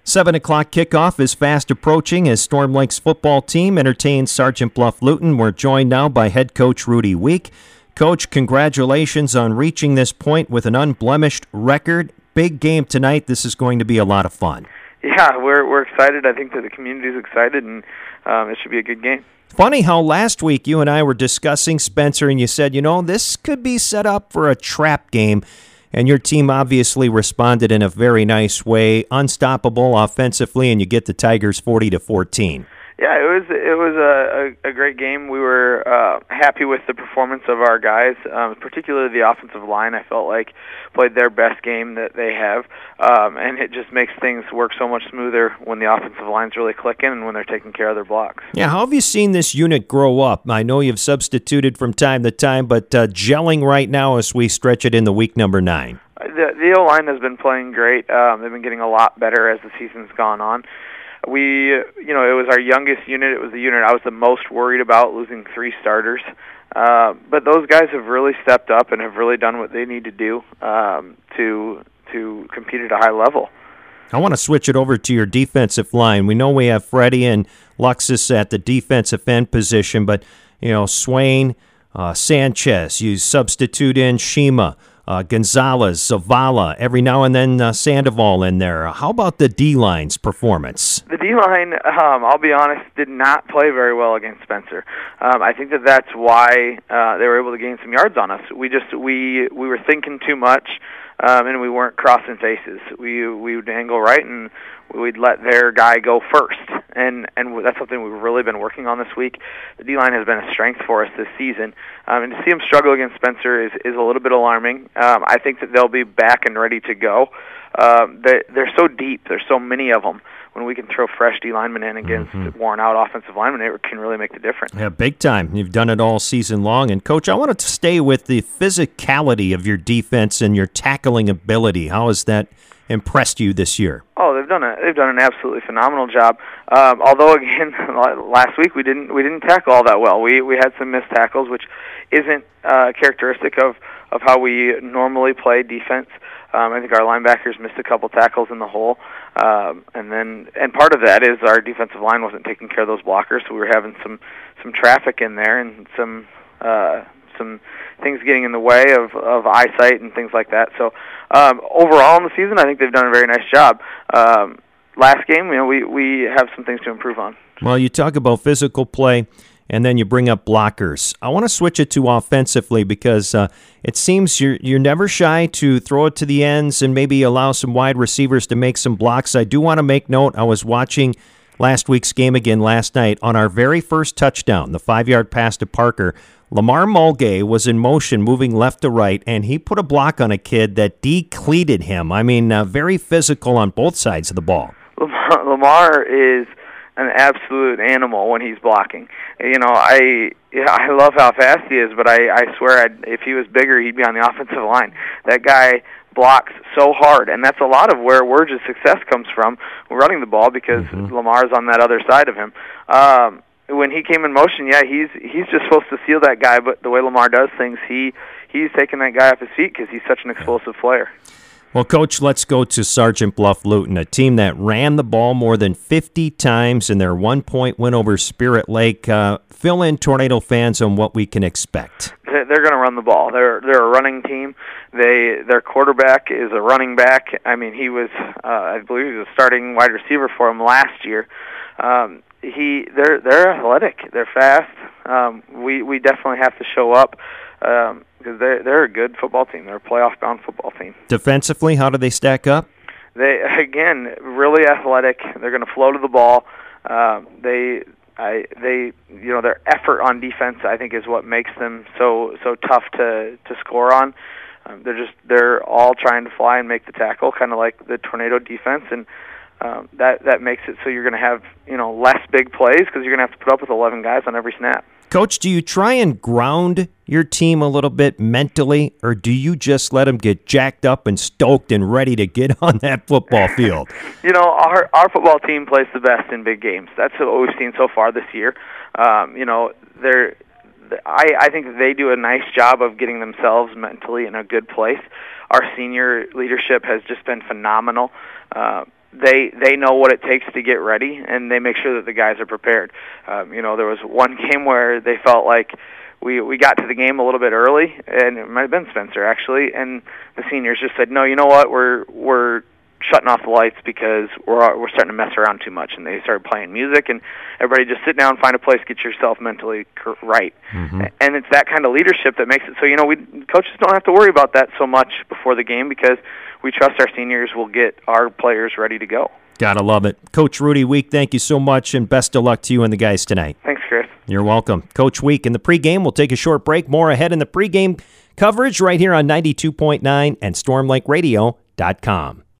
7 o'clock kickoff is fast approaching as Storm Lake's football team entertains Sergeant Bluff Luton. We're joined now by head coach Rudy Week. Coach, congratulations on reaching this point with an unblemished record. Big game tonight. This is going to be a lot of fun. Yeah, we're excited. I think that the community is excited, and it should be a good game. Funny how last week you and I were discussing Spencer, and you said, this could be set up for a trap game. And your team obviously responded in a very nice way, unstoppable offensively, and you get the Tigers 40-14. Yeah, it was a great game. We were happy with the performance of our guys, particularly the offensive line. I felt like played their best game that they have, and it just makes things work so much smoother when the offensive line's really clicking and when they're taking care of their blocks. Yeah, how have you seen this unit grow up? I know you've substituted from time to time, but gelling right now as we stretch it into week number 9. The O-line has been playing great. They've been getting a lot better as the season's gone on. It was our youngest unit. It was the unit I was the most worried about, losing 3 starters. But those guys have really stepped up and have really done what they need to do to compete at a high level. I want to switch it over to your defensive line. We know we have Freddie and Luxus at the defensive end position, but Swain, Sanchez, you substitute in Shima, Gonzalez, Zavala, every now and then Sandoval in there. How about the D-line's performance? The D-line, I'll be honest, did not play very well against Spencer. I think that's why they were able to gain some yards on us. We were thinking too much, and we weren't crossing faces. We would angle right, and we'd let their guy go first. And that's something we've really been working on this week. The D-line has been a strength for us this season. And to see them struggle against Spencer is a little bit alarming. I think that they'll be back and ready to go. They're so deep. There's so many of them. When we can throw fresh D-linemen in against worn-out offensive linemen, it can really make the difference. Yeah, big time. You've done it all season long. And, Coach, I want to stay with the physicality of your defense and your tackling ability. How has that impressed you this year? Oh, they've done an absolutely phenomenal job. Although again, last week we didn't tackle all that well. We had some missed tackles, which isn't characteristic of how we normally play defense. I think our linebackers missed a couple tackles in the hole, and part of that is our defensive line wasn't taking care of those blockers, so we were having some traffic in there and some things getting in the way of eyesight and things like that. So overall in the season, I think they've done a very nice job. Last game, we have some things to improve on. Well, you talk about physical play, and then you bring up blockers. I want to switch it to offensively because it seems you're never shy to throw it to the ends and maybe allow some wide receivers to make some blocks. I do want to make note, I was watching last week's game again last night. On our very first touchdown, the 5-yard pass to Parker, Lamar Mulgay was in motion moving left to right, and he put a block on a kid that decleated him. I mean, very physical on both sides of the ball. Lamar is an absolute animal when he's blocking. I love how fast he is, but I swear if he was bigger, he'd be on the offensive line. That guy blocks so hard, and that's a lot of where Wurge's success comes from running the ball because Lamar's on that other side of him. When he came in motion, he's just supposed to seal that guy, but the way Lamar does things, he's taking that guy off his feet because he's such an explosive player. Well, Coach, let's go to Sergeant Bluff Luton, a team that ran the ball more than 50 times in their 1-point win over Spirit Lake. Fill in Tornado fans on what we can expect. They're going to run the ball. They're a running team. Their quarterback is a running back. I mean, I believe he was a starting wide receiver for them last year. They're athletic. They're fast. We definitely have to show up because they're a good football team. They're a playoff-bound football team. Defensively, how do they stack up? They again really athletic. They're going to flow to the ball. Their effort on defense, I think, is what makes them so tough to score on. They're all trying to fly and make the tackle, kind of like the Tornado defense, and that makes it so you're going to have less big plays because you're going to have to put up with 11 guys on every snap. Coach, do you try and ground your team a little bit mentally, or do you just let them get jacked up and stoked and ready to get on that football field? Our football team plays the best in big games. That's what we've seen so far this year. I think they do a nice job of getting themselves mentally in a good place. Our senior leadership has just been phenomenal. they know what it takes to get ready, and they make sure that the guys are prepared. There was one game where they felt like we got to the game a little bit early, and it might have been Spencer actually, and the seniors just said, no, you know what, we're shutting off the lights because we're starting to mess around too much, and they started playing music, and everybody just sit down, find a place, get yourself mentally right. Mm-hmm. And it's that kind of leadership that makes it so we coaches don't have to worry about that so much before the game because we trust our seniors will get our players ready to go. Gotta love it. Coach Rudy Week, thank you so much, and best of luck to you and the guys tonight. Thanks, Chris. You're welcome. Coach Week in the pregame. We'll take a short break. More ahead in the pregame coverage right here on 92.9 and StormLakeRadio.com.